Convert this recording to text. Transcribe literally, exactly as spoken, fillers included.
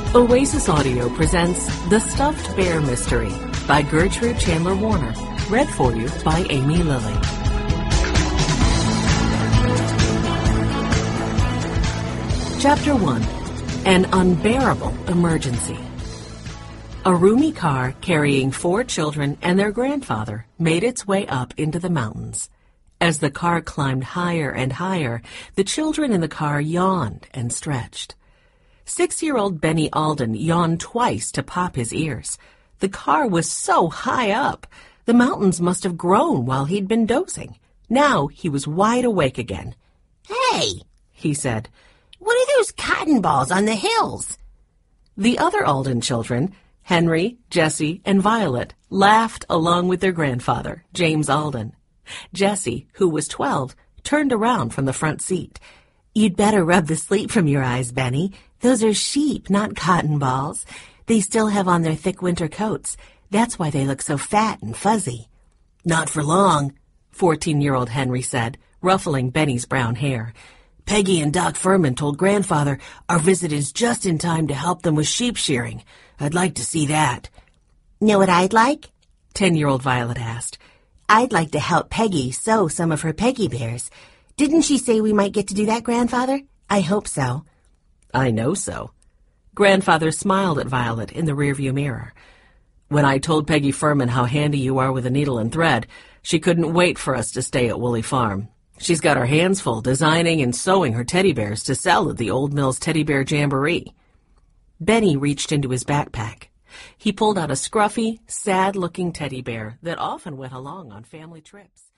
Oasis Audio presents The Stuffed Bear Mystery by Gertrude Chandler Warner, read for you by Amy Lilly. Chapter one. An Unbearable Emergency. A roomy car carrying four children and their grandfather made its way up into the mountains. As the car climbed higher and higher, the children in the car yawned and stretched. Six-year-old Benny Alden yawned twice to pop his ears. The car was so high up, the mountains must have grown while he'd been dozing. Now he was wide awake again. "Hey," he said, "what are those cotton balls on the hills?" The other Alden children, Henry, Jessie, and Violet, laughed along with their grandfather, James Alden. Jessie, who was twelve, turned around from the front seat. "You'd better rub the sleep from your eyes, Benny. Those are sheep, not cotton balls. They still have on their thick winter coats. That's why they look so fat and fuzzy." "Not for long," fourteen-year-old Henry said, ruffling Benny's brown hair. "Peggy and Doc Furman told Grandfather our visit is just in time to help them with sheep shearing. I'd like to see that." "Know what I'd like?" ten-year-old Violet asked. "I'd like to help Peggy sew some of her Peggy bears. Didn't she say we might get to do that, Grandfather? I hope so." "I know so." Grandfather smiled at Violet in the rearview mirror. "When I told Peggy Furman how handy you are with a needle and thread, she couldn't wait for us to stay at Woolly Farm. She's got her hands full designing and sewing her teddy bears to sell at the Old Mills Teddy Bear Jamboree." Benny reached into his backpack. He pulled out a scruffy, sad-looking teddy bear that often went along on family trips.